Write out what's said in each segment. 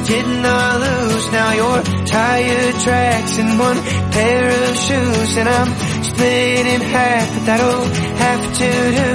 did not lose. Now your tire tracks in one pair of shoes, and I'm split in half, but that'll have to do.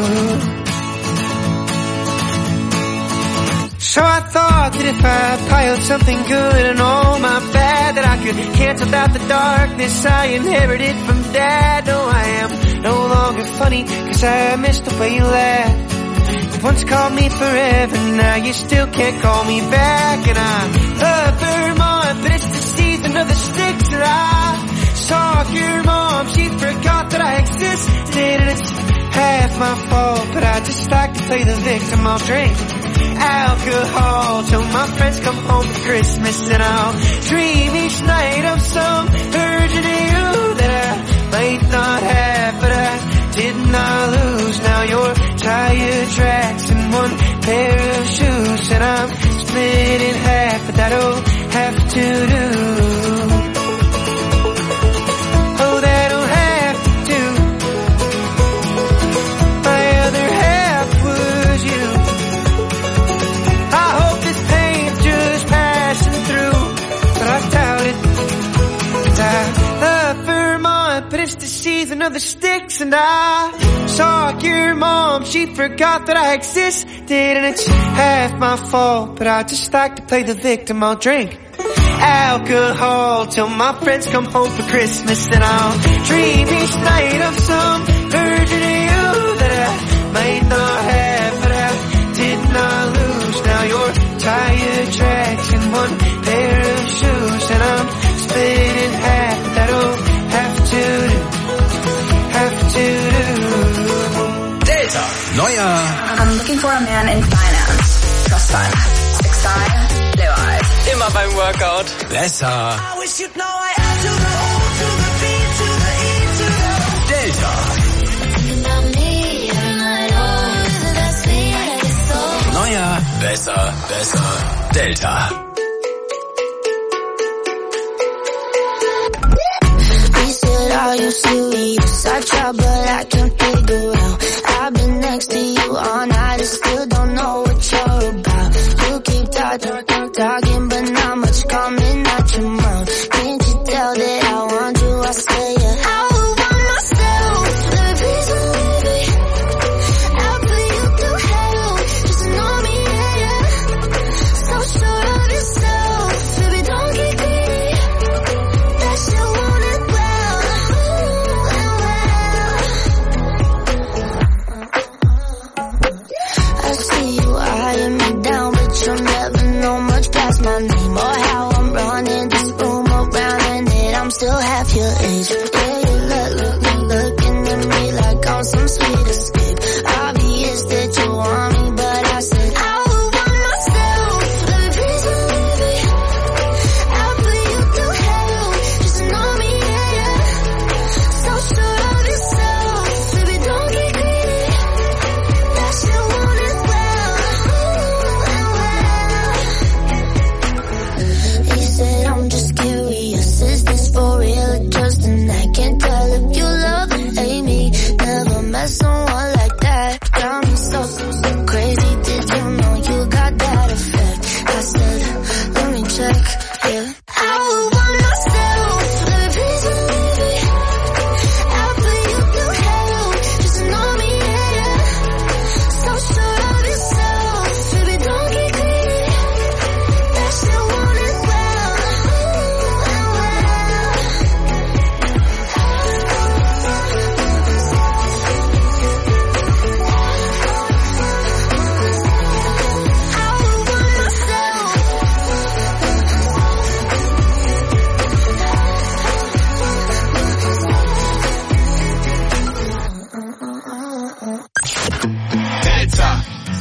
So I thought that if I piled something good and all my bad, that I could cancel out the darkness I inherited from Dad. No, I am no longer funny, 'cause I missed the way you laughed. You once called me forever, now you still can't call me back. And I love Vermont, but it's the season of the sticks. And I saw your mom, she forgot that I existed. And it's half my fault, but I just like to play the victim. I'll drink alcohol till my friends come home for Christmas, and I'll dream each night of some version of you that I might not have, but I did not lose. Now your tire tracks in one pair of shoes, and I'm split in half, but that'll have to do. Oh, that'll have to do. My other half was you. I hope this pain's just passing through, but I doubt it. 'Cause I love Vermont, but it's the season of the sticks. And I saw your mom, she forgot that I existed. And it's half my fault, but I just like to play the victim. I'll drink alcohol till my friends come home for Christmas, and I'll dream each night of some version of you that I might not have, but I did not lose. Now your tire tracks in one pair of shoes, and I'm split in half, but that'll have to do. Have to do. Delta. Neuer. I'm looking for a man in finance. Trust fund. 6'5", blue eyes. Immer beim Workout. Besser. I wish you'd know I am to the O, to the B, to the E, to the Delta. Neuer. Besser. Besser. Delta. He said, are you serious? I tried, but I can't figure out. I've been next to you all night and still don't know what you're about. You keep talking, but not much coming out your mouth. Can't you tell that I want you? I say I would want myself. Let me be so baby. I'll put you through hell. Just know me, yeah, yeah. So sure of yourself, baby, don't get greedy. That you want it well, I see you eyeing me down, but you'll never know much past my name or how I'm running this room around, and that I'm still half your age. Yeah, you looking at me like I'm some sweet escape. Obvious that you want me, but I said I would want myself. Let me be so baby. I'll put you through hell. Just know me, yeah, yeah. So sure of yourself, baby, don't get greedy. That you want it well. He said, I'm just curious, is this for real or just an act? Can't tell if you love and hate me. Never met someone like that. Got me so crazy. Did you know you got that effect? I said, let me check, yeah. I would want myself. Let me be so baby. I'll put you through hell. Just know me, yeah, yeah. So sure of yourself, baby, don't get greedy. That you want it well. I would want myself. Delta.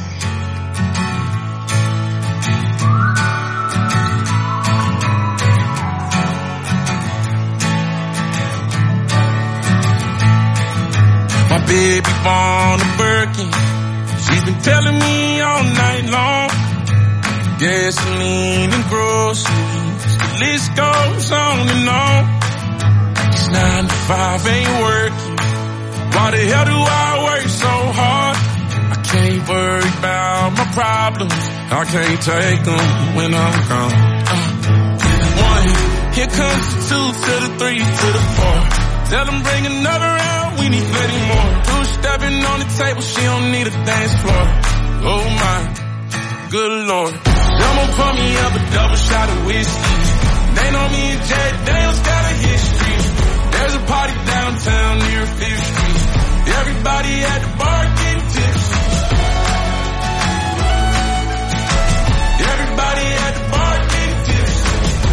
My baby born a Birkin. She's been telling me all night long. Gasoline and groceries, the list goes on and on. This 9 to 5 ain't working. Why the hell do I work so hard? I can't worry about my problems. I can't take them when I'm gone. 1, here comes the 2 to the 3 to the 4. Tell them bring another round, we need plenty more. 2 stepping on the table, she don't need a dance floor. Oh my, good Lord. I'ma pour me up a double shot of whiskey. They know me and Jack Daniels got a history. There's a party downtown near 5th Street. Everybody at the bar getting tipsy. Everybody at the bar getting tipsy.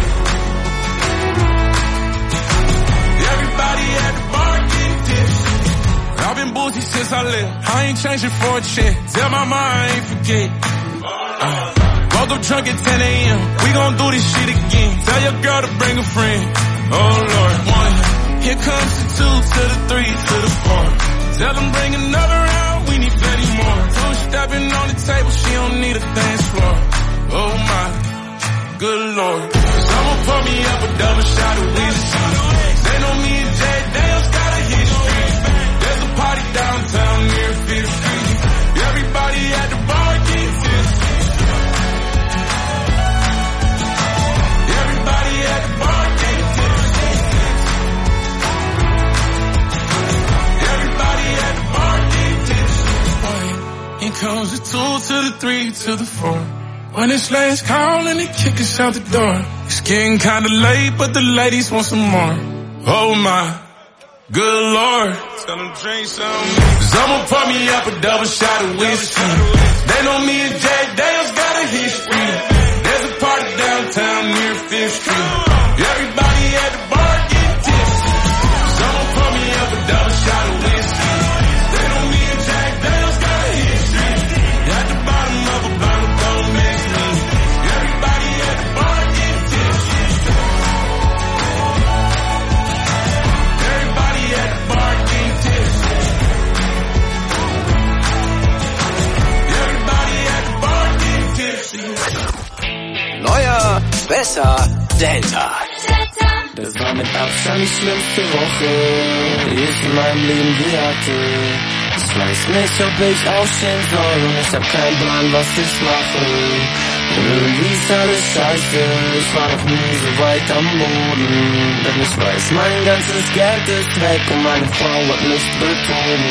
Everybody at the bar getting tipsy. I've been boozy since I left. I ain't changing for a check. Tell my mom I ain't forget. Woke up drunk at 10 a.m. We gon' do this shit again. Tell your girl to bring a friend. Oh Lord. 1, here comes the 2 to the 3 to the 4. Tell them bring another round, we need plenty more. 2 stepping on the table, she don't need a dance floor. Oh my, good Lord. I'ma pour me up a double shot of whiskey. They know me and Jack Daniels got a history. There's a party downtown near 5th Street. Everybody at the bar getting tipsy. Everybody at the bar getting tipsy. Everybody at the bar getting tipsy. Here comes the 2 to the 3 to the 4. When it's last call and they kick us out the door. It's getting kinda late, but the ladies want some more. Oh my, good Lord. Tell them drink some. Cause I'ma pour me up a double shot of whiskey. They know me and Jack Daniels got a history. There's a party downtown near 5th Street. Everybody at the bar getting tipsy. Cause I'ma pour me up a double shot of whiskey. They know me and Jack Daniels got a history. At the bottom of a bottle, don't mix me. Everybody at the bar getting tipsy. Everybody at the bar getting tipsy. Everybody at the bar getting tipsy. Neuer, besser, Delta. Das war mit Abstand die schlimmste Woche, die ich in meinem Leben je hatte. Ich weiß nicht, ob ich aufstehen soll und ich hab keinen Plan, was ich mache. Und irgendwie ist alles scheiße, ich war noch nie so weit am Boden. Denn ich weiß, mein ganzes Geld ist weg und meine Frau hat mich betrogen.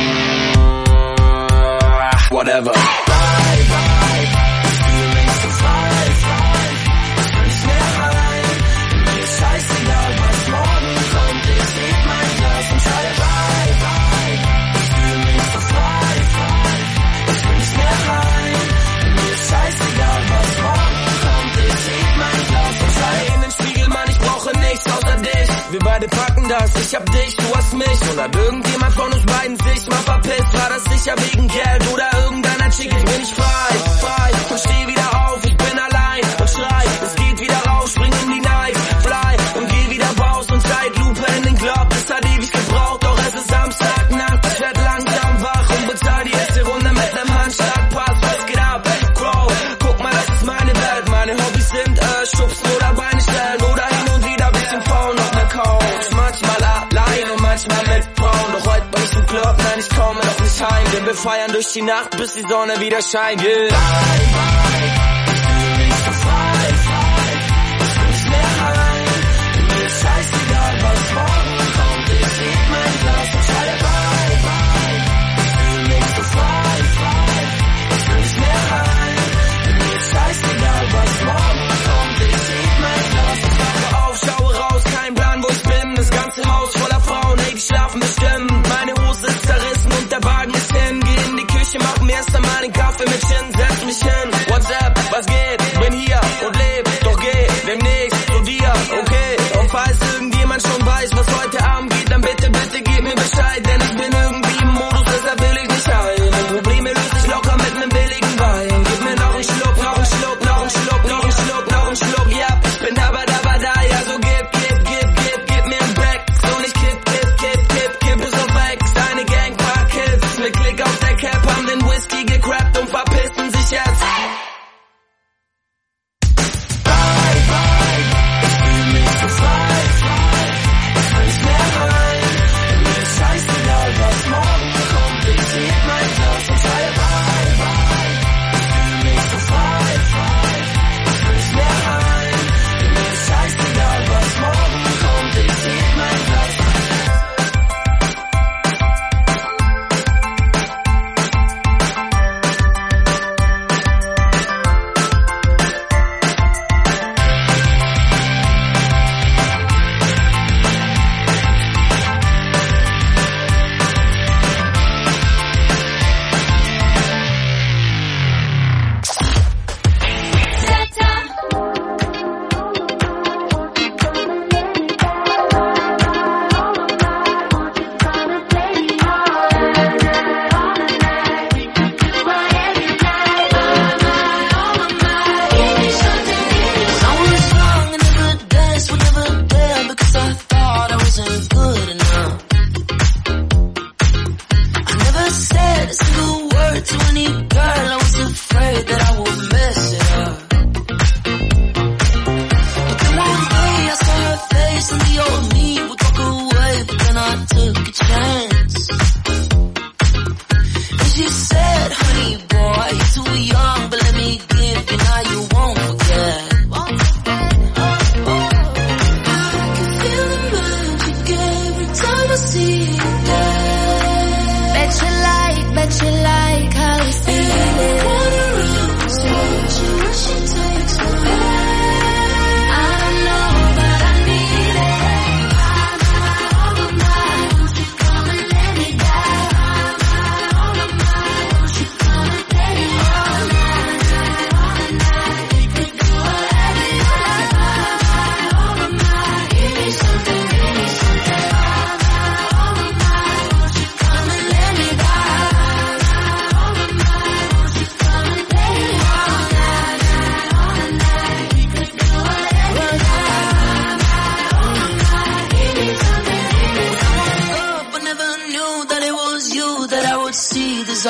Whatever. Bye, bye, ich fühl mich so frei, frei. Ich will nicht mehr rein, mir ist scheißegal, was morgen kommt. Ich heb mein Glas und sage bye, bye. Ich fühl mich so frei, frei. Ich will nicht mehr rein, mir ist scheißegal, was morgen kommt. Ich heb mein Glas und sage in den Spiegel, Mann, ich brauche nichts außer dich. Wir beide packen das, ich hab dich, du hast mich. Und hat irgendjemand von uns beiden sich mal verpisst? War das sicher wegen Geld oder irgendeiner Chick? Jetzt bin ich frei, frei und steh wieder auf. Ich bin allein und schrei, es geht wieder raus, spring in die Night, fly und geh wieder raus und Zeitlupe in den Club. Es hat ewig gebraucht, doch es ist Samstagnacht. Ich werd langsam wach und bezahl die erste Runde mit nem Handschlag. Pass, was geht ab? Bro, guck mal, das ist meine Welt. Meine Hobbys sind schubsen oder Beine stellen oder hin und wieder bisschen faulen auf der Couch. Manchmal allein und manchmal mit Frauen. Doch heute bin ich im Club, nein, ich komme noch nicht heim. Denn wir feiern durch die Nacht, bis die Sonne wieder scheint. Yeah. Bye, bye, ich fühl mich so frei, frei. Ich will nicht mehr rein, mir ist scheißegal, was morgen kommt. Ich heb mein Glas und schreie bye, bye. Ich fühl mich so frei, frei. Ich will nicht mehr rein, mir ist scheißegal, was morgen kommt. Ich heb mein Glas und wache auf, schaue raus, kein Plan, wo ich bin. Das ganze Haus voller Frauen, hey, die schlafen bestimmt. Meine Hose ist zerrissen und der Wagen ist hin. Geh in die Küche, mach mir erst einmal den Kaffee mit Gin, setz mich hin. WhatsApp,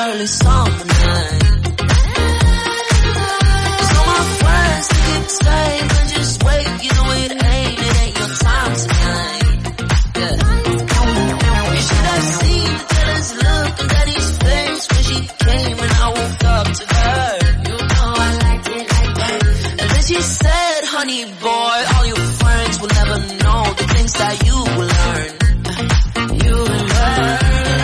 early summer night. So my friends think it's fake and just wait, you know it ain't your time tonight. Yeah. You should have seen the jealous look on Daddy's face when she came and I woke up to her. You know I liked it like that. And then she said, honey boy, all your friends will never know the things that you will learn. You will learn.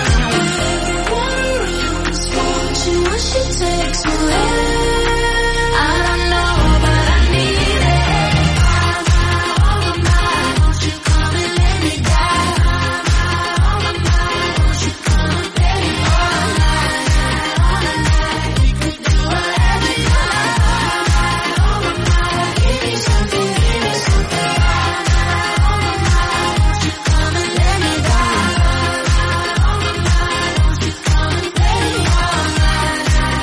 She takes me there. I don't know, but I need it. Oh my, won't you come and let me die? Oh my, won't you come and let me all night, we could do whatever you like. Oh my, give me something, give me something. Oh my, won't you come and let me die? Oh my, won't you come and let me all night?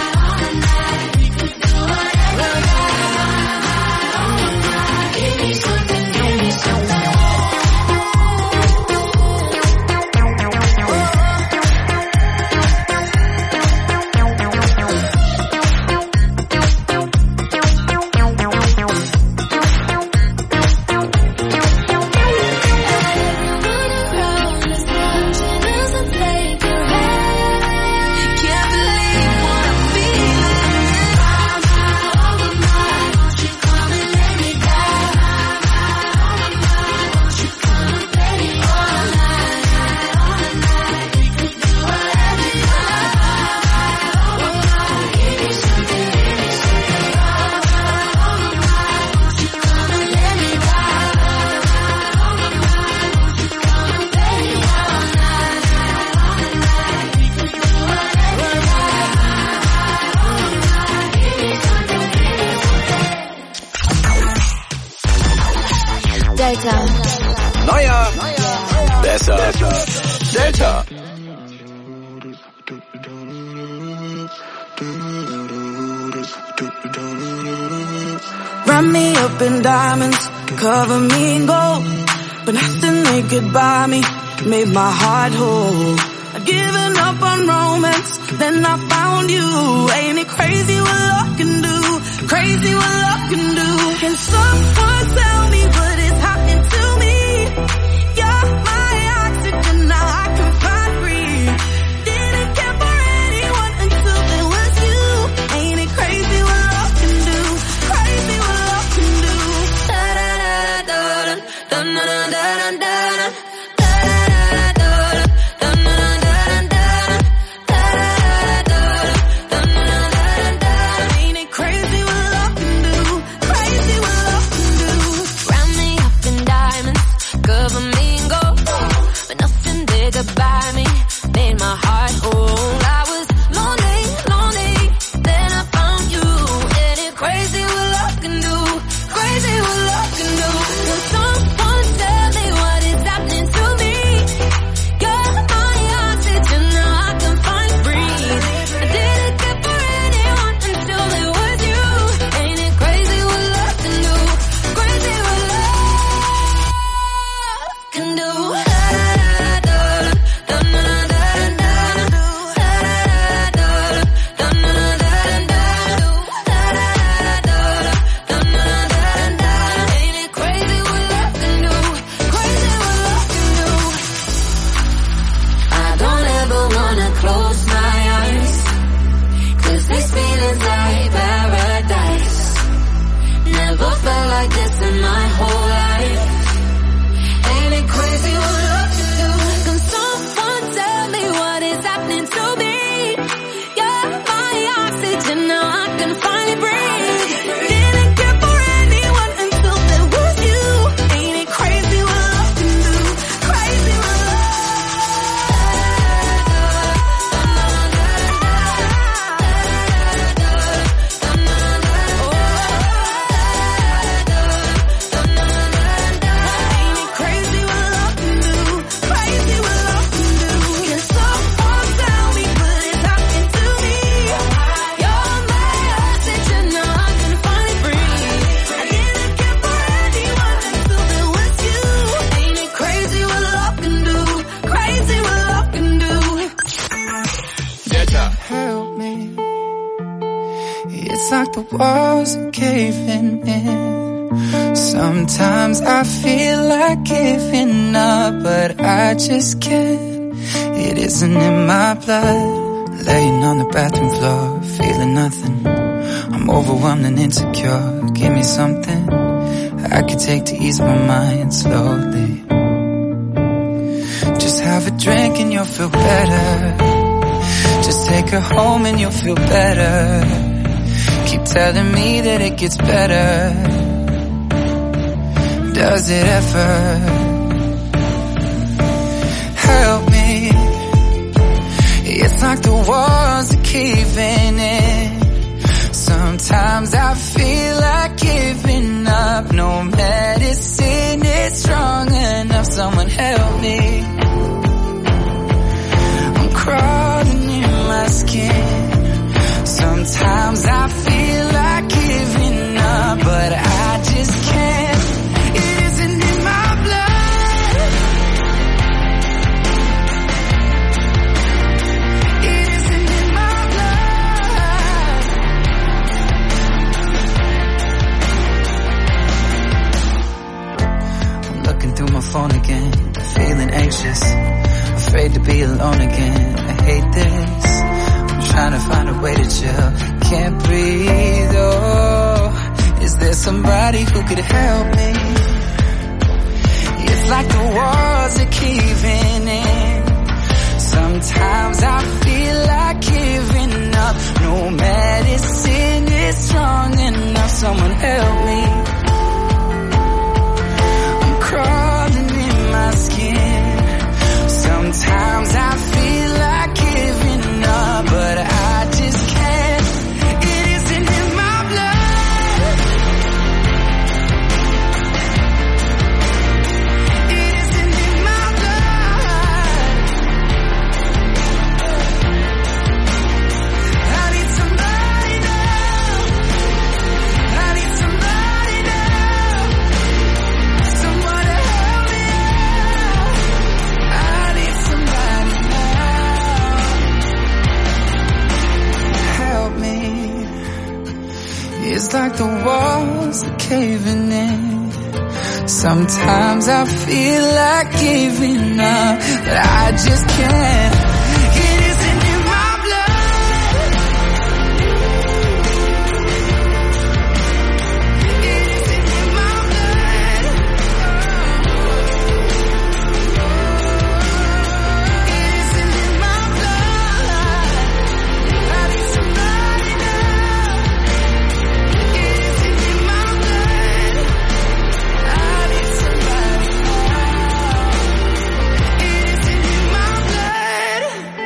Delta. Neuer, besser, Delta. Wrap me up in diamonds, cover me in gold, but nothing they could buy me made my heart whole. I'd given up on romance, then I found you. Ain't it crazy what love can do? Crazy what love can do. Can someone tell me what is happening to me? You're my oxygen, now I can find breathe. Didn't care for anyone until there was you. Ain't it crazy what love can do? Crazy what love can do. Da da da da da da da da da da. By me, made my heart whole. I was lonely, lonely, then I found you. Ain't it crazy what love can do? Crazy what love can do. Will someone tell me what is happening to me? You're my oxygen, now I can find breathe. I didn't care for anyone until it was you. Ain't it crazy what love can do? Crazy what love can do. Like this in my whole life. Ain't it crazy what love can do? Can someone tell me what is happening to me? You're my oxygen, now I can finally breathe. Didn't care for anyone until there was you. Ain't it crazy what love can do? Crazy what love. the walls are caving in. Sometimes I feel like giving up, but I just can't. It isn't in my blood. Laying on the bathroom floor, feeling nothing. I'm overwhelmed and insecure. Give me something I could take to ease my mind slowly. Just have a drink and you'll feel better. Just take her home and you'll feel better. Keep telling me that it gets better. Does it ever? Help me. It's like the walls are caving in. Sometimes I feel like giving up. No medicine is strong enough. Someone help me. I'm crawling in my skin. Sometimes I feel like giving up, but I just can't. It isn't in my blood. It isn't in my blood. I'm looking through my phone again, feeling anxious, afraid to be alone again. I hate this. Trying to find a way to chill. Can't breathe, oh. Is there somebody who could help me? It's like the walls are caving in. Sometimes I feel like giving up. No medicine is strong enough. Someone help me. I'm crawling in my skin. Sometimes I feel like giving up, but I just can't. It isn't in my blood. It isn't in my blood. I need somebody now. I need somebody now. Someone to help me out. I need somebody now. Help me. It's like the walls are caving in. Sometimes I feel like giving up, but I just can't. It isn't in my blood. It isn't in my blood. It isn't in my blood. I need somebody now. It isn't in my blood. I need somebody now. It isn't in my blood.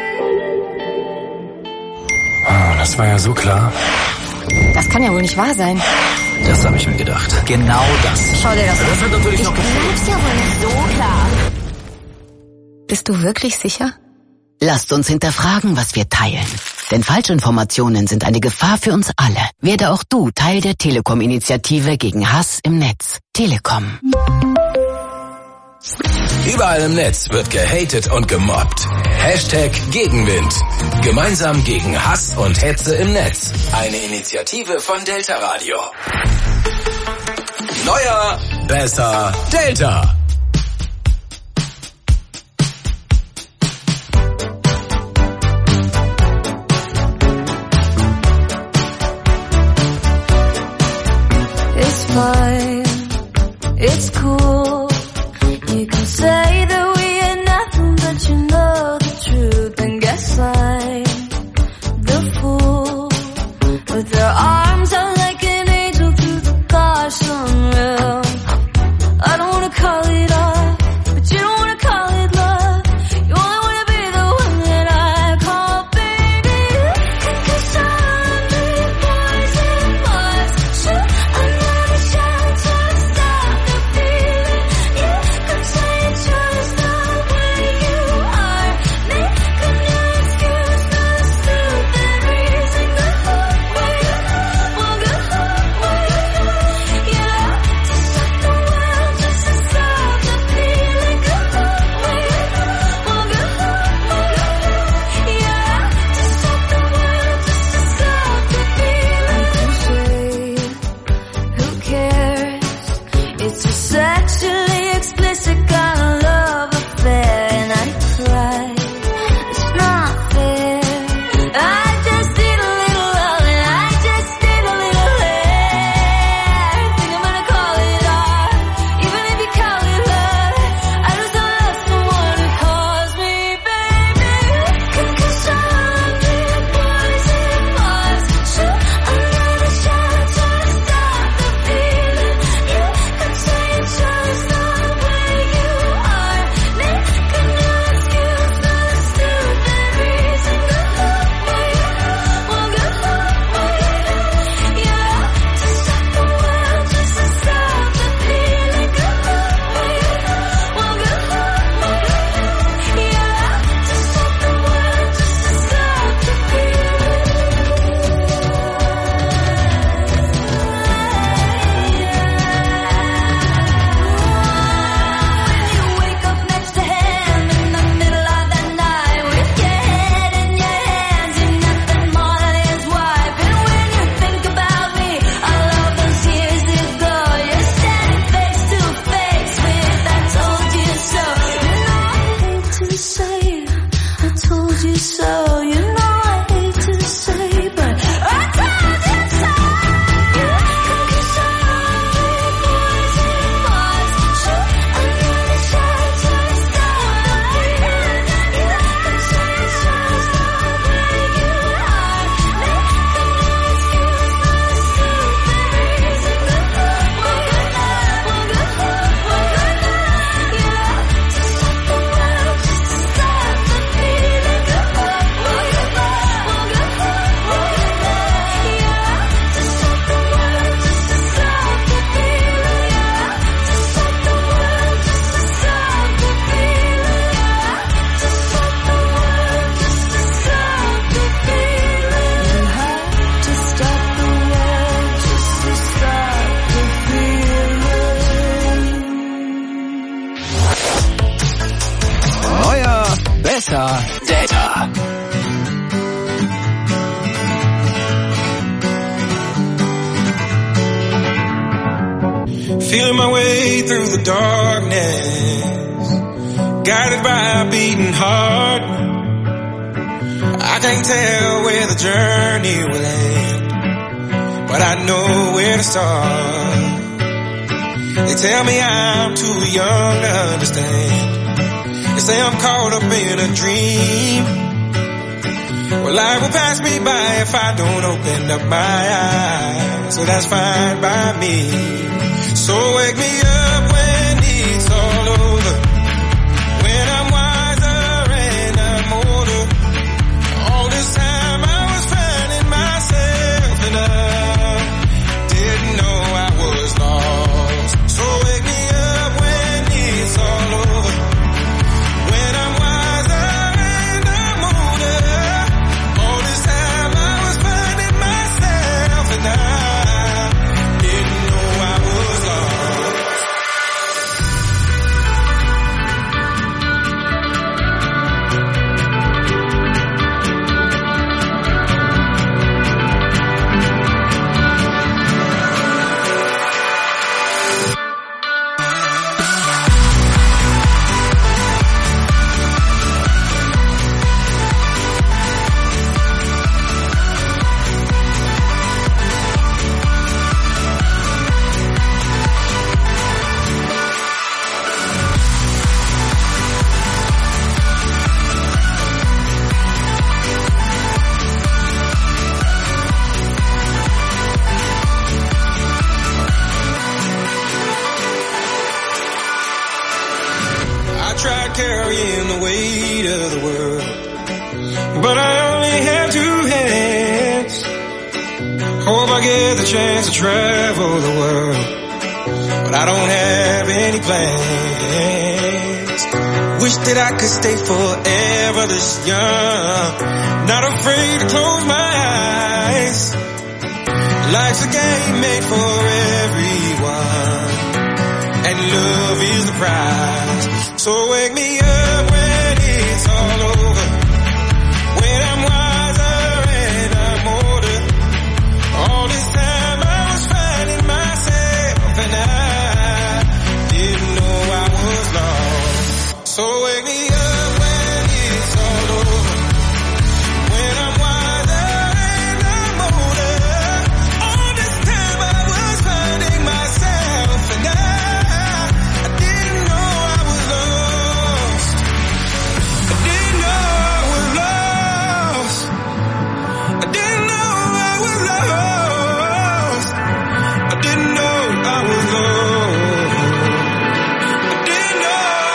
Oh, das war ja so klar. Das kann ja wohl nicht wahr sein. Das habe ich mir gedacht. Genau das. Schau dir das an. Das hat natürlich noch Glaub's ja wohl nicht so klar. Bist du wirklich sicher? Lasst uns hinterfragen, was wir teilen. Denn Falschinformationen sind eine Gefahr für uns alle. Werde auch du Teil der Telekom-Initiative gegen Hass im Netz. Telekom. Überall im Netz wird gehatet und gemobbt. Hashtag Gegenwind. Gemeinsam gegen Hass und Hetze im Netz. Eine Initiative von Delta Radio. Neuer, besser, Delta. It's fine, it's cool. You can say that we ain't nothing, but you know the truth. And guess I'm the fool with their arms out like an angel through the gosh unreal. I don't wanna call it art, but you don't wanna call it love. You only wanna be the one that I call baby. 'Cause I'm the poison was shoot another shot to Data. Feeling my way through the darkness, guided by a beating heart. I can't tell where the journey will end, but I know where to start. They tell me I'm too young to understand. They say I'm caught up in a dream. Well, life will pass me by if I don't open up my eyes, so that's fine by me. So wake me up when it's all over, when I'm wiser and I'm older. All this time I was finding myself and I didn't know I was lost. So wake me up when it's all over, when I'm wiser and I'm older. All this time I was finding myself and I didn't know I was lost. I tried carrying the weight of the world, but I only have two hands. Hope I get the chance to travel the world, but I don't have any plans. Wish that I could stay forever this young, not afraid to close my eyes. Life's a game made for everyone, and love is the prize. So wake me up when it's all over, when I'm wiser and I'm older. All this time I was finding myself and I didn't know I was lost. So wake me up when it's all over, when I'm wiser and I'm older. All this time I was finding myself and I didn't know I was lost. I didn't know I was lost. I didn't know I was lost. I didn't know I was lost. I didn't know.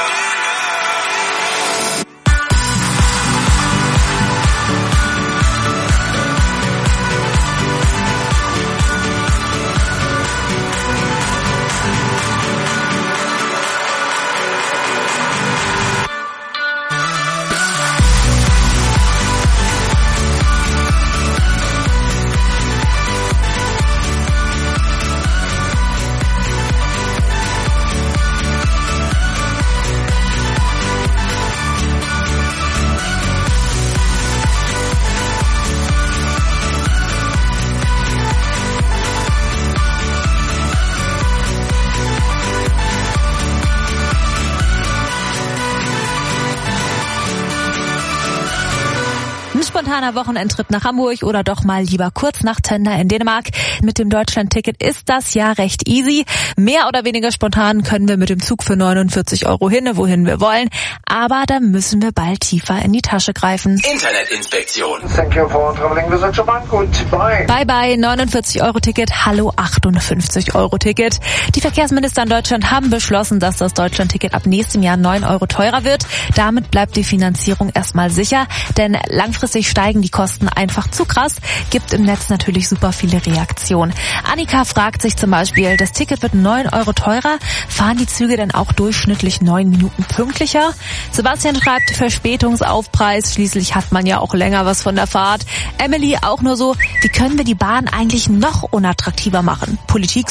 Ein spontaner Wochenendtrip nach Hamburg oder doch mal lieber Kurznacht-Tender in Dänemark. Mit dem Deutschland-Ticket ist das ja recht easy. Mehr oder weniger spontan können wir mit dem Zug für 49 € hin, wohin wir wollen. Aber da müssen wir bald tiefer in die Tasche greifen. Internetinspektion. Thank you for traveling with Deutsche Bank. Goodbye. Bye bye, 49-Euro-Ticket, hallo 58-Euro-Ticket. Die Verkehrsminister in Deutschland haben beschlossen, dass das Deutschland-Ticket ab nächstem Jahr 9 € teurer wird. Damit bleibt die Finanzierung erstmal sicher, denn langfristig steigen die Kosten einfach zu krass. Gibt im Netz natürlich super viele Reaktionen. Annika fragt sich zum Beispiel, das Ticket wird 9 € teurer, fahren die Züge denn auch durchschnittlich 9 Minuten pünktlicher? Sebastian schreibt, Verspätungsaufpreis, schließlich hat man ja auch länger was von der Fahrt. Emily auch nur so, wie können wir die Bahn eigentlich noch unattraktiver machen? Politik so?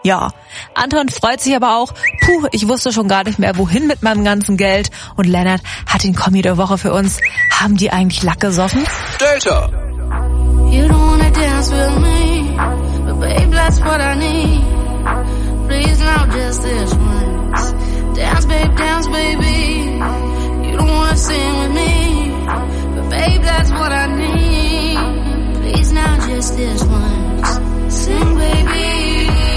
Ja, Anton freut sich aber auch. Puh, ich wusste schon gar nicht mehr, wohin mit meinem ganzen Geld. Und Lennart hat den Kommi der Woche für uns. Haben die eigentlich Lack gesoffen? Delta. You don't wanna dance with me, but babe, that's what I need. Please now just this once. Dance, baby. You don't wanna sing with me, but babe, that's what I need. Please now just this once. Sing, baby.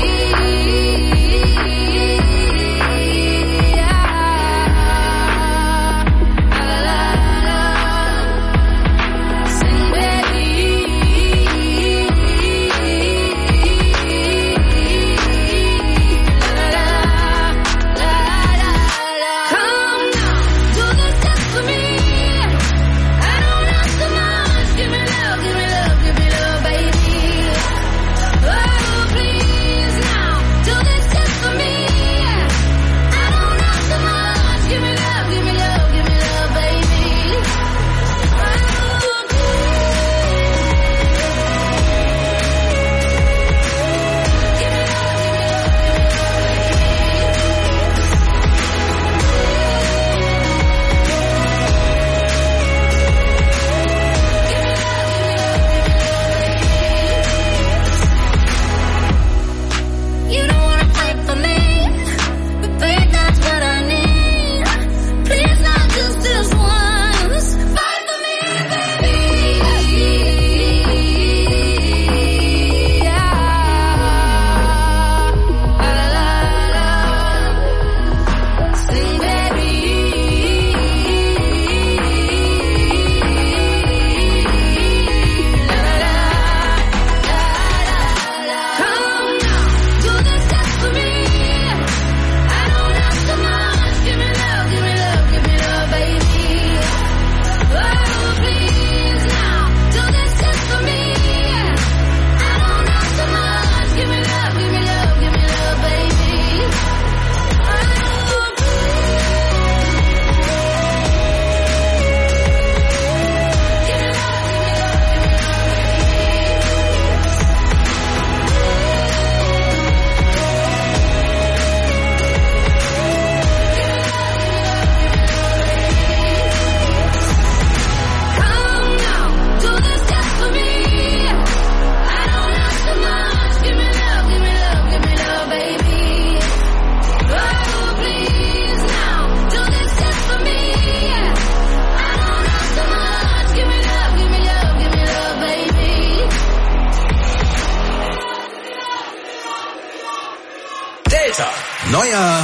Neuer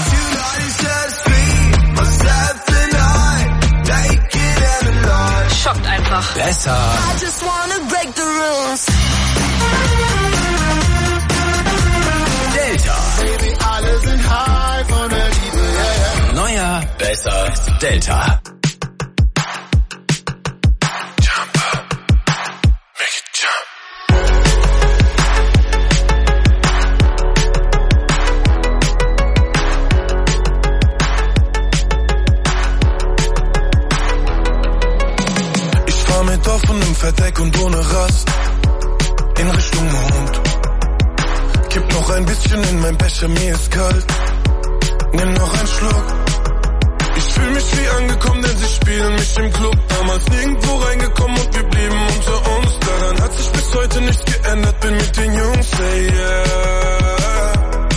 schockt einfach. Besser. Delta. Baby, alle sind high von der Liebe, yeah. Neuer, besser, Delta. Mit offenem Verdeck und ohne Rast in Richtung Mond. Kipp noch ein bisschen in mein Becher, mir ist kalt. Nimm noch einen Schluck. Ich fühl mich wie angekommen, denn sie spielen mich im Club. Damals nirgendwo reingekommen und wir blieben unter uns. Daran hat sich bis heute nichts geändert, bin mit den Jungs, say yeah.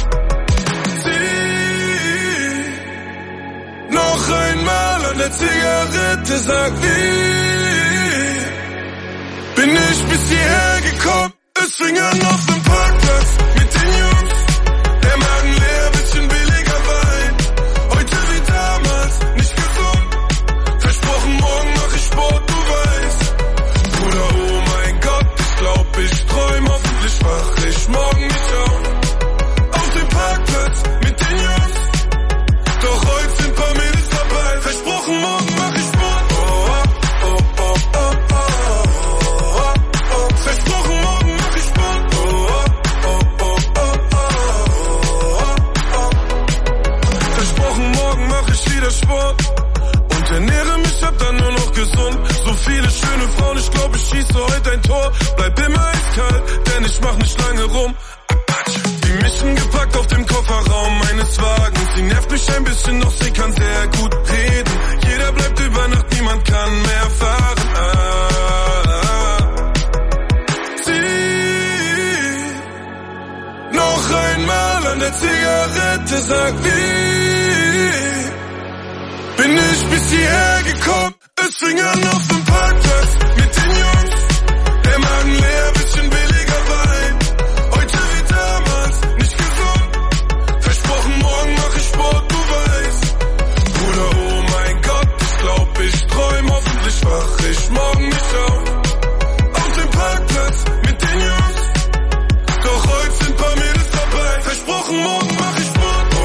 Sie noch einmal an der Zigarette, sag wie bin ich bis hierher gekommen, es fing an auf dem Parkplatz mit den Jungs. Der Magen leer, bisschen billiger Wein. Heute wie damals, nicht gesund. Versprochen, morgen mach ich Sport, du weißt. Bruder, oh mein Gott, ich glaub, ich träum. Hoffentlich wach ich morgen nicht auf. Auf dem Parkplatz mit den Jungs. Doch heute sind paar Mädels dabei. Versprochen, morgen mach ich Sport. packt auf dem Kofferraum meines Wagens. Sie nervt mich ein bisschen, doch sie kann sehr gut reden. Jeder bleibt über Nacht, niemand kann mehr fahren. Sie noch einmal an der Zigarette, sagt wie bin ich bis hierher gekommen. Es fing an auf dem Parkplatz mit den Jungs. Der Magen leer, bisschen billiger Wein. Heute wie damals, nicht gesund. Versprochen, morgen mach ich Sport, du weißt. Bruder, oh mein Gott, ich glaub, ich träum. Hoffentlich wach ich morgen nicht auf. Auf dem Parkplatz mit den Jungs. Doch heute sind paar Mädels dabei. Versprochen, morgen mach ich Sport.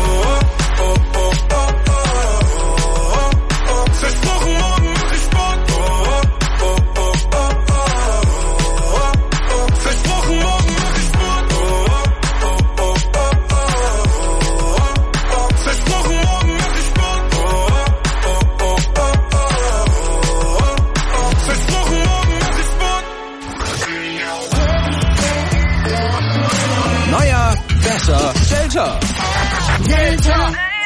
Versprochen, morgen mach ich Sport. Versprochen, morgen mach ich Sport. Versprochen, morgen mach ich Sport. Versprochen, morgen mach ich Sport. Neuer, besser, Delta. Delta.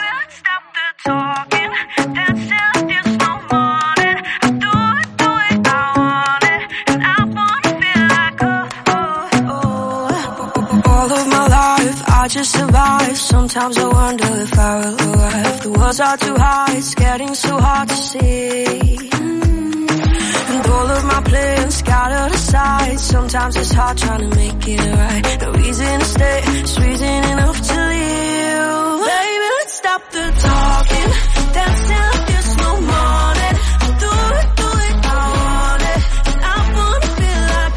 I just survive. Sometimes I wonder if I will arrive. The walls are too high, it's getting so hard to see. And all of my plans scattered aside. Sometimes it's hard trying to make it right. No reason to stay, it's reason enough to leave. Baby, let's stop the talking. Dance till there's no morning. Do it, I want it. And I wanna feel like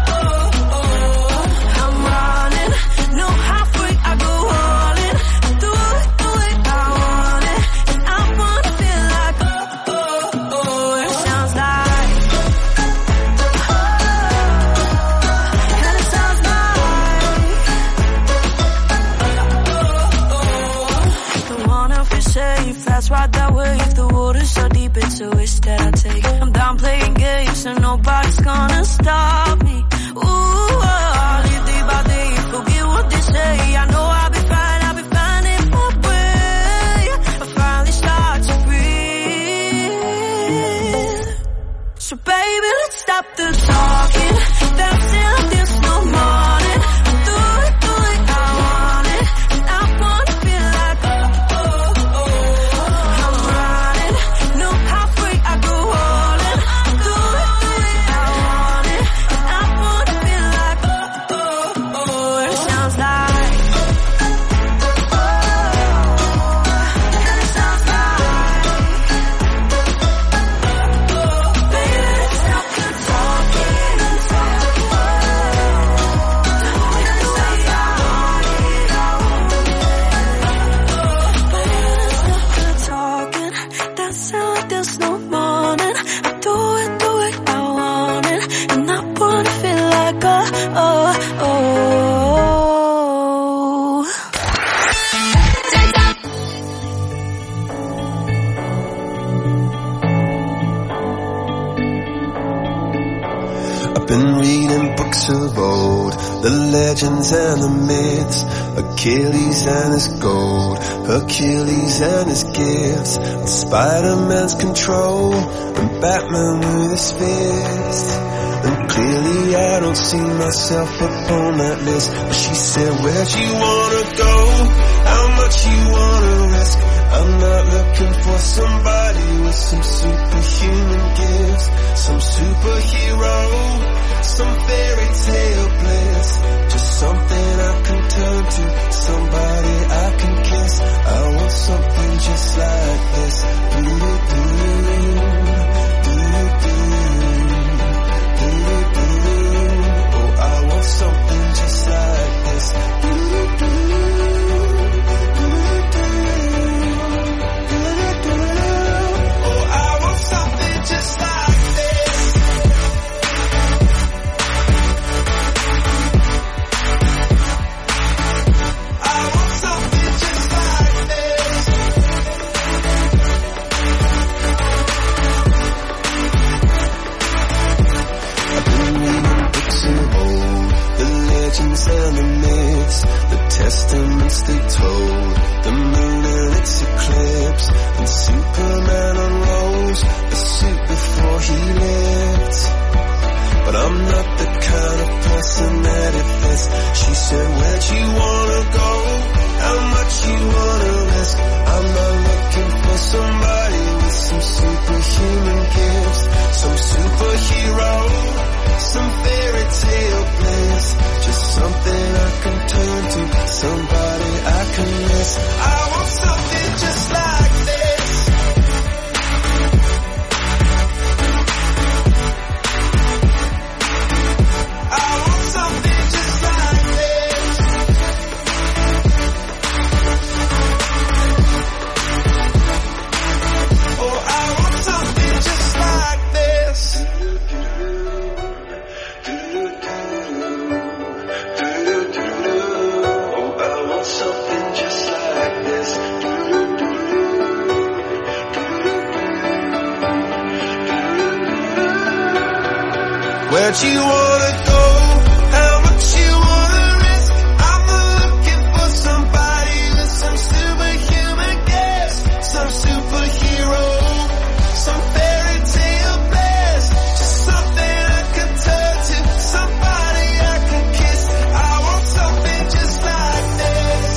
I'm running. No halfway, I go all in. Do it, I want it. And I wanna feel like it sounds like and it sounds like don't wanna feel safe, that's right that way. If the water's so deep, it's a risk that I take. I'm done playing games and nobody's gonna stop me. Ooh, I'll live day by day, forget what they say. I know I'll be fine in my way. I finally start to breathe. So baby, let's stop the talking. That's till there's no morning. Do it, I want it. And I wanna feel like I'm running. No halfway, I go all in. Do it, I want it. And I wanna feel like it sounds like and it sounds like baby, let's stop the talking. Do it the way I want it. Baby, let's stop the talking. That's how there's no morning. I do it the way I want it. And I wanna feel like I've been reading books of old, the legends and the myths, Achilles and his gold, Hercules and his gifts, and Spider-Man's control, and Batman with his fist. And clearly I don't see myself upon that list. But she said, where'd you wanna go? How much you wanna risk? I'm not looking for somebody with some superhuman gifts, some superhero, some fairy tale bliss. Just something I can turn to, somebody I can kiss. I want something just like this. Oh, I want something just like this. they told the moon in its eclipse, and Superman unrolls a suit before he lived. But I'm not the kind of person that it fits. She said, where'd you wanna go? How much you wanna risk? I'm not looking for somebody with some superhuman gifts, some superhero, some fairy tale bliss. Just something I can turn to, somebody I can miss. I want something just like this. I want something just like this. Oh, I want something just like this. Oh, I want something just like this. Where'd you wanna go? How much you wanna risk? I'm looking for somebody with some superhuman gifts, some superhero, some fairy tale bliss. Just something I can turn to, somebody I can kiss. I want something just like this.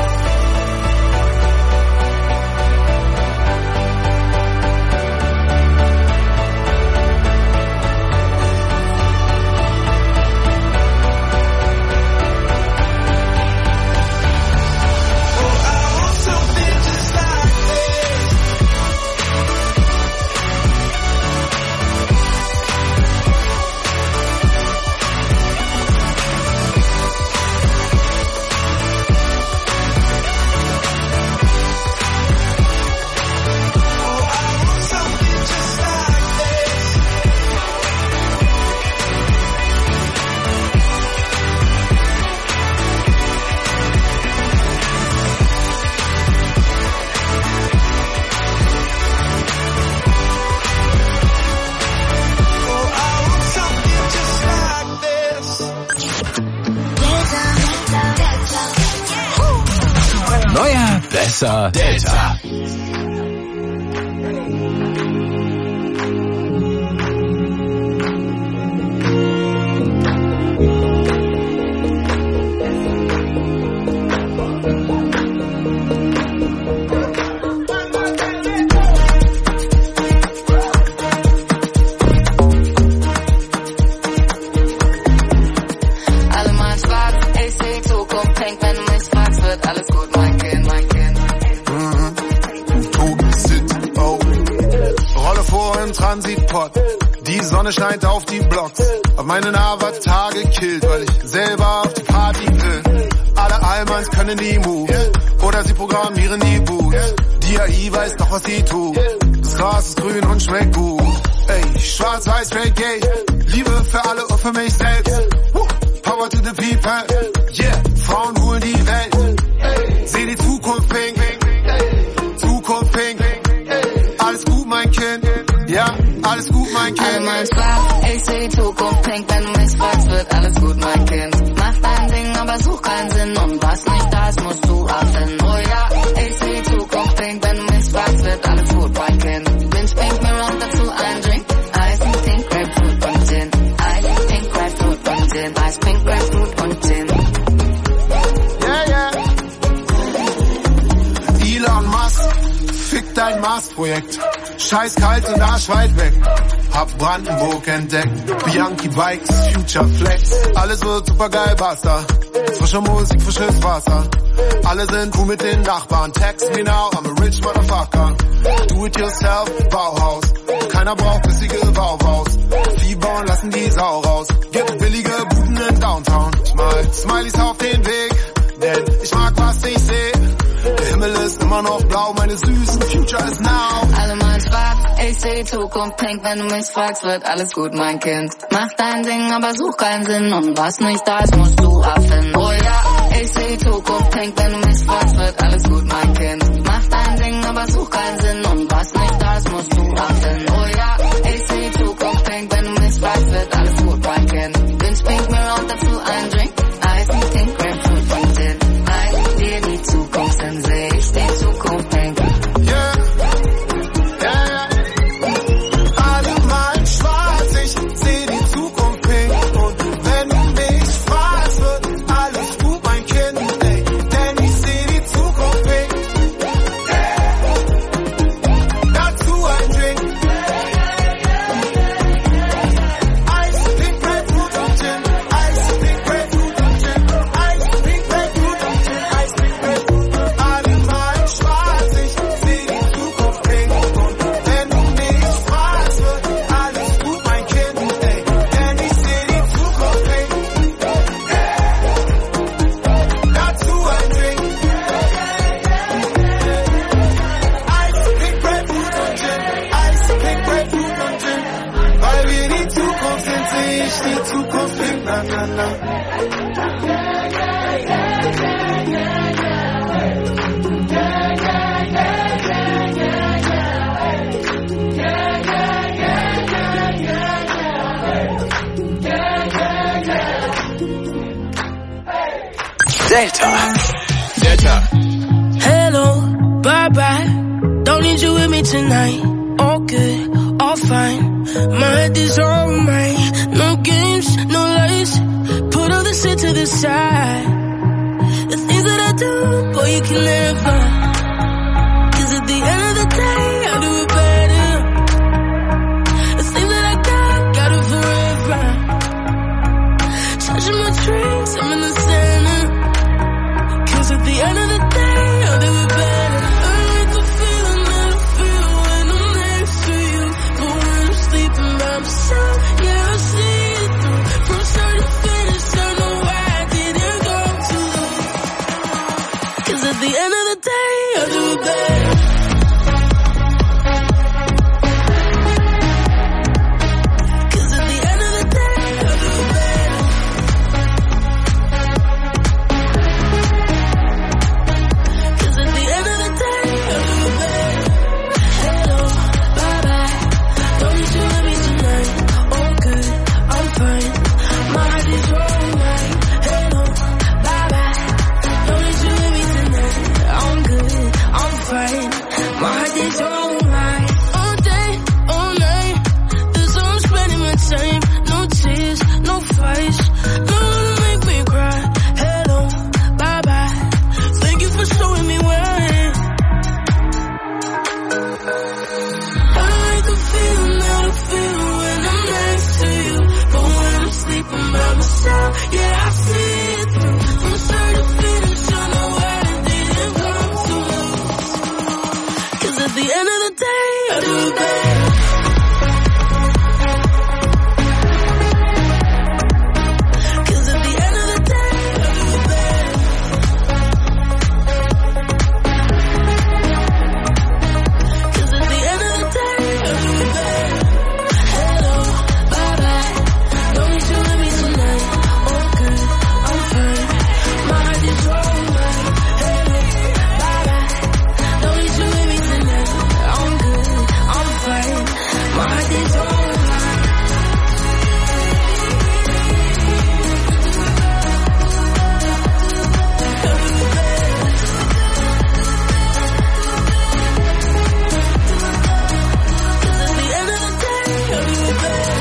Neuer, besser, Delta. Alle mal schwarz, ich seh Zukunft, pink, wenn du mich fragst, wird alles gut, mein Kind, mein Kind. Rolle vor im Transitpot, die Sonne scheint auf die Blocks. Hab meinen Avatar gekillt, weil ich selber auf die Party will. Alle Allmanns können die Move, oder sie programmieren die Boots. Die AI weiß doch, was sie tut. Das Gras ist grün und schmeckt gut. Ey, schwarz-weiß, straight gay, Liebe für alle und für mich selbst. Power to the people, yeah, Frauen holen die Welt. Seh die Zukunft pink, Zukunft pink. Alles gut, mein Kind, ja, alles gut, mein Kind. Alle mal schwarz, ich seh Zukunft pink, wenn du mich fragst, wird alles gut, mein Kind. Mach dein Ding, aber such keinen Sinn, und was nicht da ist, musst du erfinden. Oh ja, ich seh Zukunft pink, wenn du mich fragst, wird alles gut, mein Kind. Binge pink, mir und dazu ein Drink. Eis, Pink, Grapefruit und Gin. Eis, Pink, Grapefruit und Gin. Eis, Pink, Grapefruit und Gin. Yeah, yeah. Elon Musk, fick dein Mars-Projekt. Scheiß kalt und arschweit weg. Hab Brandenburg entdeckt. Bianchi Bikes, Future Flex. Alles wird super geil, basta. Frische Musik, frisches Wasser. Alle sind cool mit den Nachbarn. Text me now, I'm a rich motherfucker. Do it yourself, Bauhaus. Keiner braucht bissige Bauhaus. Vieh bauen, lassen die Sau raus. Gibt billige Buden in Downtown. Ich mal Smileys auf den Weg, denn ich mag, was ich seh. Der Himmel ist immer noch blau, meine süßen Future is now. Alle mal schwarz, ich seh Zukunft pink, wenn du mich fragst, wird alles gut, mein Kind. Mach dein Ding, aber such keinen Sinn, und was nicht da ist, musst du erfinden. Oh ja, ich seh Zukunft pink, wenn du mich fragst, wird alles gut, mein Kind. Mach dein Ding, aber such keinen Sinn, und was nicht da ist, musst du erfinden. Oh ja, ich seh Zukunft pink, wenn du mich fragst, wird alles gut, mein Kind. Binge pink, mir und dazu ein Drink. Eis, Pink, Grapefruit und Gin. Eis, dir die Delta. Hello, bye bye. Don't need you with me tonight. All good, all fine. My head is on mine. No games, no lies. Put all the shit to the side. The things that I do, boy, you can never. Cause at the end of the day, I'll do it better. The things that I got it forever. Touching my dreams, I'm in the center. Cause at the end of the day, I'll do it better. I like the feeling that I feel when I'm next to you. But when I'm sleeping by myself, yeah, I see it through. From start to finish, I know I didn't go too low. Cause at the end of the day, I'll do it better. Cause at the end of the day, I'll do it better. Cause at the end of the day, I'll do it better. Hello, bye bye. Don't need you with me tonight. All good, I'm fine. My heart is all right. Hello, bye bye. Don't need you with me tonight. I'm good, I'm fine. My heart is all right. All day, all night. That's how I'm spending my time. No tears, no fights. No one to make me cry. Hello, bye bye. Thank you for showing me why. I like the feeling that I feel when I'm next to you. But when I'm sleeping by myself, yeah, I see it through. From start to finish, I know I didn't come too low. Cause at the end of the day, I'll do it better. Cause at the end of the day, I'll do it better. Cause at the end of the day, I'll do it better. Hello, bye bye. Don't need you with me tonight. All good, I'm fine. My heart is all right. Hello, bye bye. Don't need you with me tonight. I'm good, I'm fine. My heart is all right. Cause at the end of the day, I'll do it better.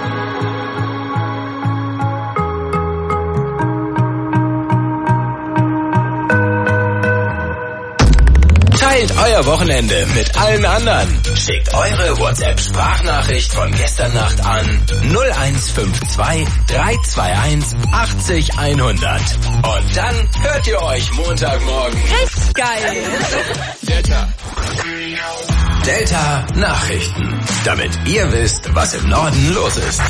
Teilt euer Wochenende mit allen anderen. Schickt eure WhatsApp-Sprachnachricht von gestern Nacht an 0152 321 80 100. Und dann hört ihr euch Montagmorgen. Richtig geil. Delta Nachrichten. Damit ihr wisst, was im Norden los ist.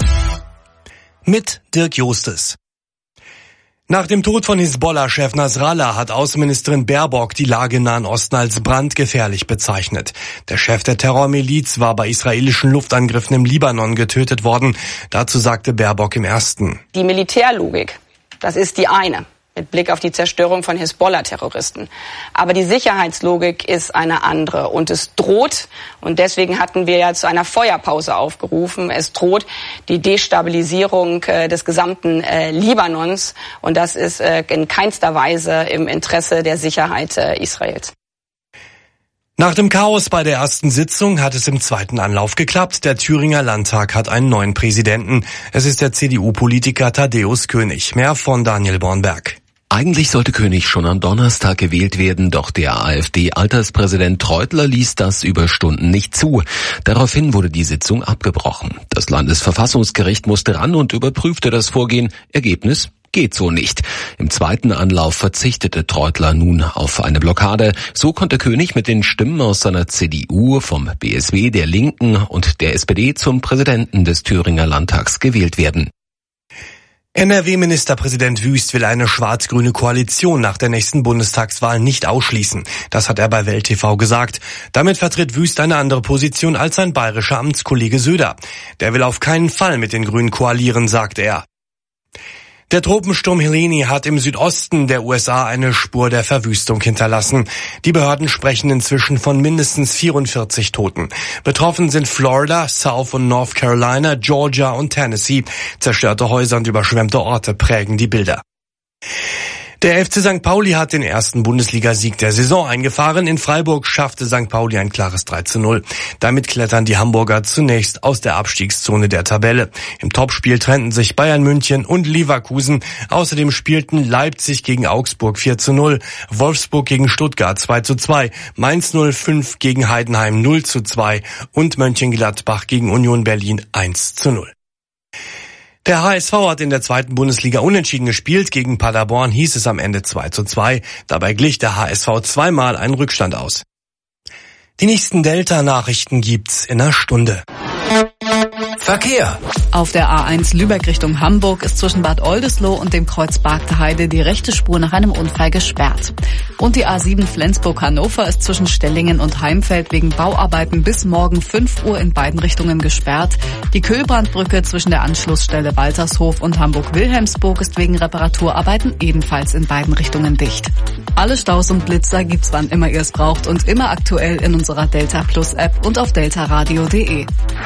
Mit Dirk Justes. Nach dem Tod von Hisbollah-Chef Nasrallah hat Außenministerin Baerbock die Lage im Nahen Osten als brandgefährlich bezeichnet. Der Chef der Terrormiliz war bei israelischen Luftangriffen im Libanon getötet worden. Dazu sagte Baerbock im Ersten: Die Militärlogik, das ist die eine, mit Blick auf die Zerstörung von Hisbollah-Terroristen. Aber die Sicherheitslogik ist eine andere. Und es droht, und deswegen hatten wir ja zu einer Feuerpause aufgerufen, es droht die Destabilisierung des gesamten Libanons. Und das ist in keinster Weise im Interesse der Sicherheit Israels. Nach dem Chaos bei der ersten Sitzung hat es im zweiten Anlauf geklappt. Der Thüringer Landtag hat einen neuen Präsidenten. Es ist der CDU-Politiker Thaddäus König. Mehr von Daniel Bornberg. Eigentlich sollte König schon am Donnerstag gewählt werden, doch der AfD-Alterspräsident Treutler ließ das über Stunden nicht zu. Daraufhin wurde die Sitzung abgebrochen. Das Landesverfassungsgericht musste ran und überprüfte das Vorgehen. Ergebnis: geht so nicht. Im zweiten Anlauf verzichtete Treutler nun auf eine Blockade. So konnte König mit den Stimmen aus seiner CDU, vom BSW, der Linken und der SPD zum Präsidenten des Thüringer Landtags gewählt werden. NRW-Ministerpräsident Wüst will eine schwarz-grüne Koalition nach der nächsten Bundestagswahl nicht ausschließen. Das hat er bei Welt TV gesagt. Damit vertritt Wüst eine andere Position als sein bayerischer Amtskollege Söder. Der will auf keinen Fall mit den Grünen koalieren, sagt er. Der Tropensturm Helene hat im Südosten der USA eine Spur der Verwüstung hinterlassen. Die Behörden sprechen inzwischen von mindestens 44 Toten. Betroffen sind Florida, South und North Carolina, Georgia und Tennessee. Zerstörte Häuser und überschwemmte Orte prägen die Bilder. Der FC St. Pauli hat den ersten Bundesligasieg der Saison eingefahren. In Freiburg schaffte St. Pauli ein klares 3:0. Damit klettern die Hamburger zunächst aus der Abstiegszone der Tabelle. Im Topspiel trennten sich Bayern München und Leverkusen. Außerdem spielten Leipzig gegen Augsburg 4:0, Wolfsburg gegen Stuttgart 2:2, Mainz 05 gegen Heidenheim 0:2 und Mönchengladbach gegen Union Berlin 1:0. Der HSV hat in der zweiten Bundesliga unentschieden gespielt. Gegen Paderborn hieß es am Ende 2:2. Dabei glich der HSV zweimal einen Rückstand aus. Die nächsten Delta-Nachrichten gibt's in einer Stunde. Verkehr. Auf der A1 Lübeck Richtung Hamburg ist zwischen Bad Oldesloe und dem Kreuz Bargteheide die rechte Spur nach einem Unfall gesperrt. Und die A7 Flensburg-Hannover ist zwischen Stellingen und Heimfeld wegen Bauarbeiten bis morgen 5 Uhr in beiden Richtungen gesperrt. Die Köhlbrandbrücke zwischen der Anschlussstelle Waltershof und Hamburg-Wilhelmsburg ist wegen Reparaturarbeiten ebenfalls in beiden Richtungen dicht. Alle Staus und Blitzer gibt's wann immer ihr es braucht und immer aktuell in unserer Delta Plus App und auf deltaradio.de.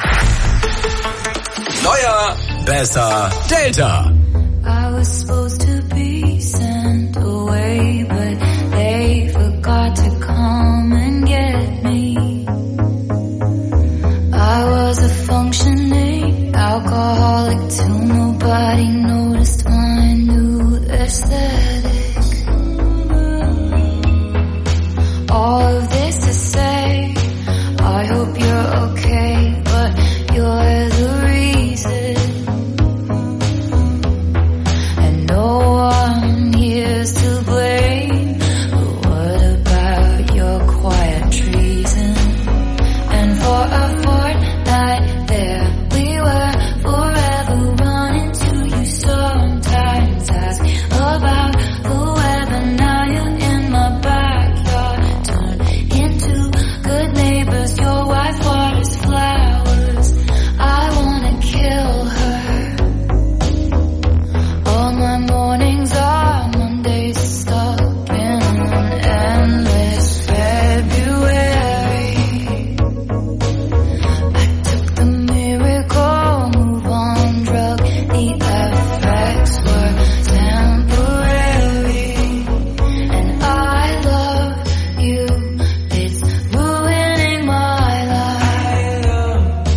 Neuer, besser, Delta. I was supposed to be sent away, but they forgot to come and get me. I was a functioning alcoholic till nobody noticed my new aesthetic. All of this to say, I hope you're okay, but you're the reason. And no one here's to blame, but what about your quiet treason? And for a fortnight there we were, forever running to you. Sometimes ask about the weather, now you're in my backyard. Turn into good neighbors, your wife waters flowers. I wanna kill her. All my mornings are Mondays stuck in an endless February. I took the miracle move on drug, the effects were temporary. And I love you, it's ruining my life.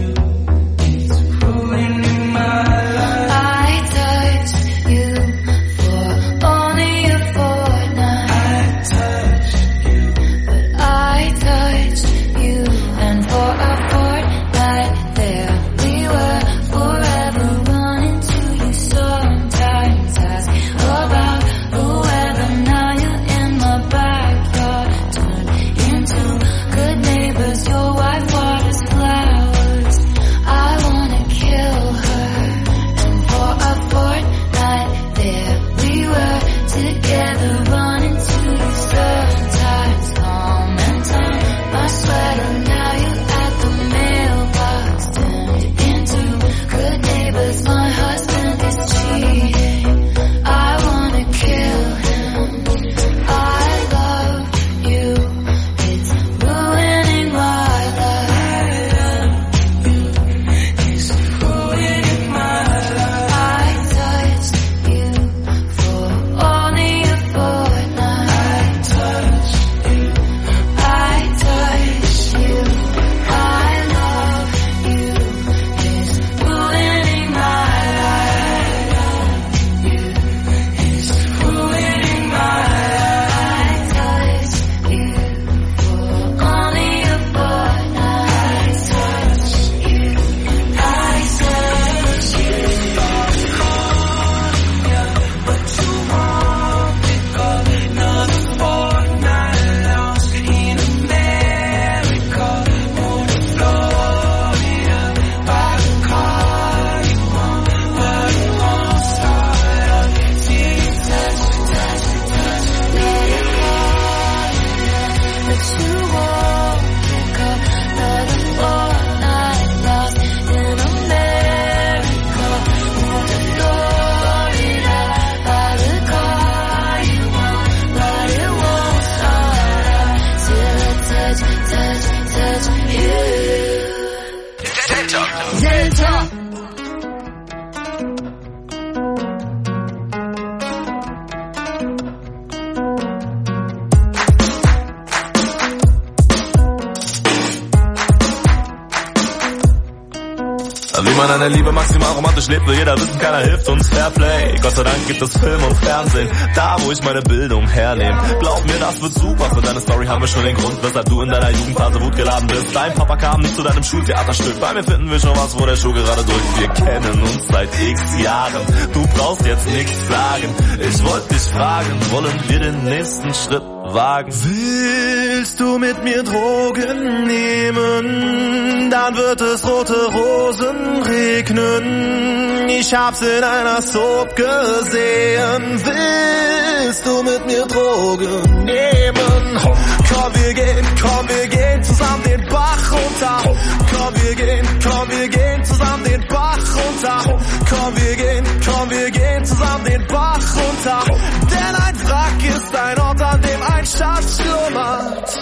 I touched you for only a fortnight. But I touched you, and for a fortnight there we were, forever running to you. Sometimes ask about the weather, now you're in my backyard. Turn into good neighbors, your wife waters flowers. I wanna kill her. And for a fortnight there we were, together running to you. Sometimes calm and time my sweater, now you're at the mailbox. Turned into good neighbors, my husband is cheating. I wanna kill him. I love you, it's ruining my life. It's ruining my life. I touched you for only a fortnight. I touched you. I love you, it's ruining my life. It's ruining my life. I touched you for only a fortnight. I touched you. I touched you. But you won't pick up another fortnight lost in America or Florida. By the car you want, but it won't start up. Till you touch, let it go. But you won't pick up another fortnight lost in America or Florida. By the car you want, but it won't start up till I touch you. Delta. man eine Liebe maximal romantisch lebt, will jeder wissen, keiner hilft uns. Fairplay, Gott sei Dank gibt es Film und Fernsehen, da wo ich meine Bildung hernehme. Glaub mir, das wird super, für deine Story haben wir schon den Grund, weshalb du in deiner Jugendphase wutgeladen bist. Dein Papa kam nicht zu deinem Schultheaterstück, bei mir finden wir schon was, wo der Schuh gerade drückt. Wir kennen uns seit x Jahren, du brauchst jetzt nichts sagen. Ich wollte dich fragen, wollen wir den nächsten Schritt wagen? Willst du mit mir Drogen nehmen? Dann wird es rote Rosen regnen. Ich hab's in einer Soap gesehen. Willst du mit mir Drogen nehmen? Komm, wir gehen zusammen den Bach runter. Komm, wir gehen zusammen den Bach runter. Komm, wir gehen zusammen den Bach runter. Denn ein Wrack ist ein Ort, an dem ein Schatz schlummert.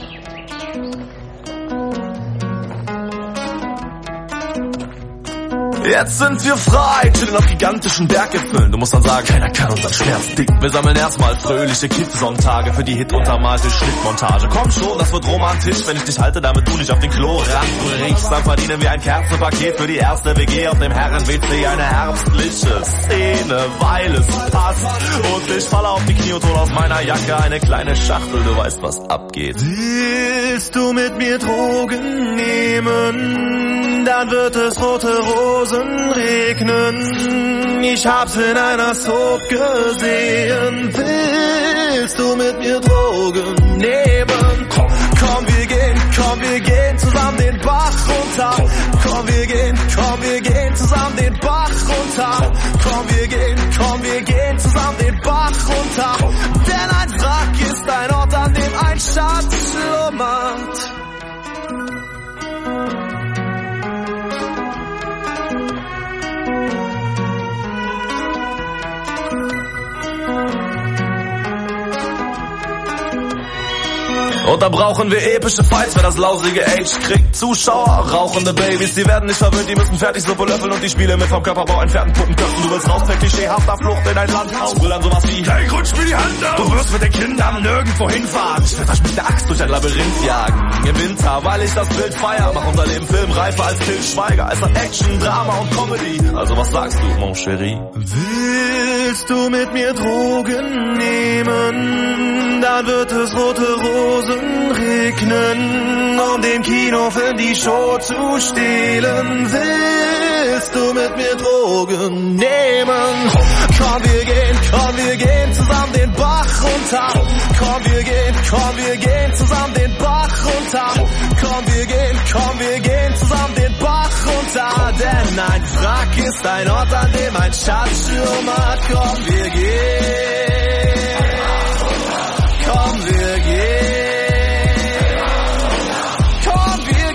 Jetzt sind wir frei, chillen auf gigantischen Berggipfeln. Du musst dann sagen, keiner kann unseren Schmerz dicken. Wir sammeln erstmal fröhliche Kiff-Sonntage für die Hit-untermalte Schnittmontage. Komm schon, das wird romantisch, wenn ich dich halte, damit du nicht auf den Klo ranbrichst. Dann verdienen wir ein Kerzenpaket für die erste WG auf dem Herren-WC. Eine herbstliche Szene, weil es passt. Und ich falle auf die Knie und hol aus meiner Jacke eine kleine Schachtel. Du weißt, was abgeht. Willst du mit mir Drogen nehmen? Dann wird es rote Rosen regnen. Ich hab's in einer Soap gesehen. Willst du mit mir Drogen nehmen? Komm, wir gehen zusammen den Bach runter. Komm, wir gehen zusammen den Bach runter. Komm, wir gehen zusammen den Bach runter. Denn ein Wrack ist ein Ort, an dem ein Schatz schlummert. Und da brauchen wir epische Fights, wer das lausige Age kriegt. Zuschauer, rauchende Babys, die werden nicht verwöhnt, die müssen fertig Suppe löffeln und die Spiele mit vom Körperbau entfernten Puppenköpfen. Du willst raus per klischeehafter Flucht in ein Landhaus, will dann sowas wie, hey, rutsch mir die Hand auf. Du wirst mit den Kindern nirgendwo hinfahren. Ich werde euch mit der Axt durch ein Labyrinth jagen. Im Winter, weil ich das Bild feier, mach unser Leben filmreifer als Til Schweiger. Es hat Action, Drama und Comedy. Also was sagst du, mon chéri? Willst du mit mir Drogen nehmen? Dann wird es rote Rosen regnen, um den Kinofilm die Show zu stehlen. Willst du mit mir Drogen nehmen? Komm, wir gehen zusammen den Bach runter. Komm, wir gehen zusammen den Bach runter. Komm, wir gehen zusammen den Bach runter. Denn ein Wrack ist ein Ort, an dem ein Schatz schlummert. Komm, wir gehen. Komm, wir gehen. Komm, wir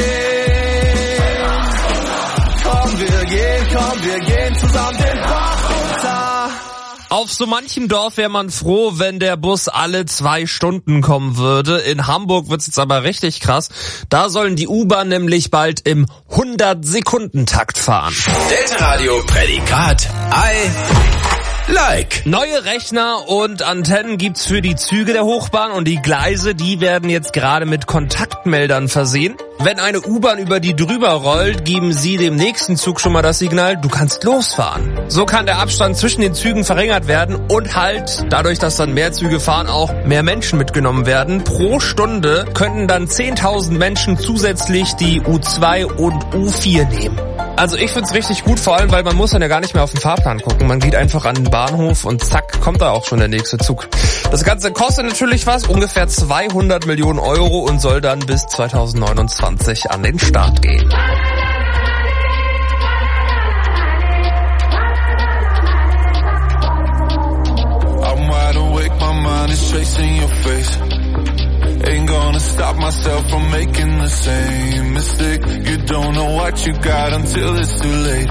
gehen. Komm, wir gehen zusammen den Bach runter. Auf so manchem Dorf wäre man froh, wenn der Bus alle 2 Stunden kommen würde. In Hamburg wird's jetzt aber richtig krass. Da sollen die U-Bahn nämlich bald im 100-Sekunden-Takt fahren. Delta Radio Prädikat like. Neue Rechner und Antennen gibt's für die Züge der Hochbahn und die Gleise, die werden jetzt gerade mit Kontaktmeldern versehen. Wenn eine U-Bahn über die drüber rollt, geben sie dem nächsten Zug schon mal das Signal, du kannst losfahren. So kann der Abstand zwischen den Zügen verringert werden und halt, dadurch, dass dann mehr Züge fahren, auch mehr Menschen mitgenommen werden. Pro Stunde könnten dann 10.000 Menschen zusätzlich die U2 und U4 nehmen. Also ich find's richtig gut, vor allem, weil man muss dann ja gar nicht mehr auf den Fahrplan gucken. Man geht einfach an den Bahnhof und zack, kommt da auch schon der nächste Zug. Das Ganze kostet natürlich was, ungefähr 200 Millionen Euro und soll dann bis 2029 an den Start gehen. I'm wide awake, my mind is chasing your face. Ain't gonna stop myself from making the same mistake. You don't know what you got until it's too late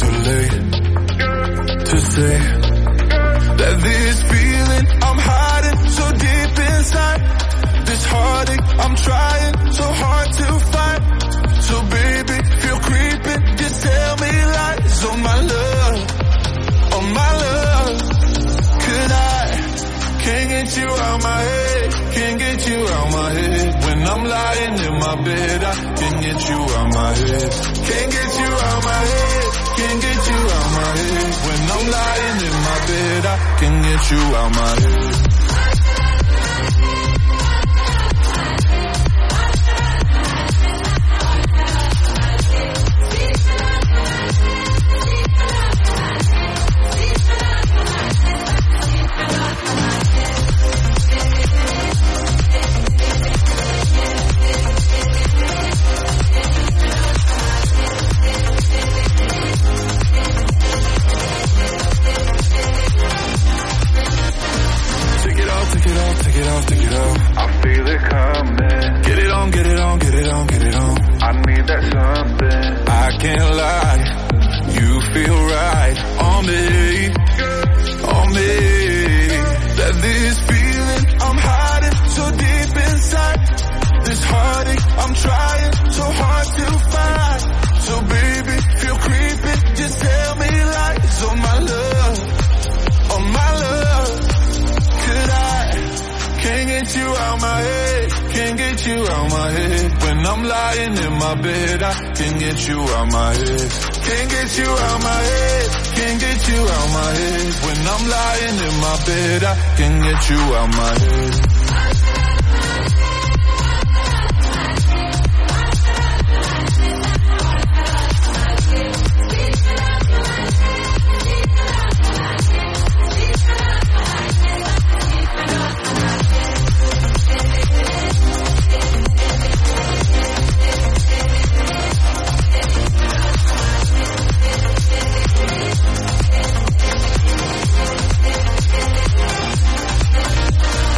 to say that this feeling I'm hiding so deep inside, this heartache I'm trying so hard to find. So baby, if you're creeping, just tell me lies. Oh my love, could I can't get you out my head, can't get you out my head. When I'm lying in my bed, I can't get you out my my head. Can't get you out my head. Can't get you out my head. When I'm lying in my bed, I can get you out my head. Take it off. I feel it coming. Get it on, get it on, get it on, get it on. I need that something. I can't lie. You feel right on me, on me. That this feeling I'm hiding so deep inside. This heartache I'm trying so hard to find. So baby, feel creeping. Just tell me lies on my love, on my love. Could I? Can't get you out my head, can't get you out my head. When I'm lying in my bed, I can get you out my head. Can't get you out my head, can't get you out my head. When I'm lying in my bed, I can get you out my head.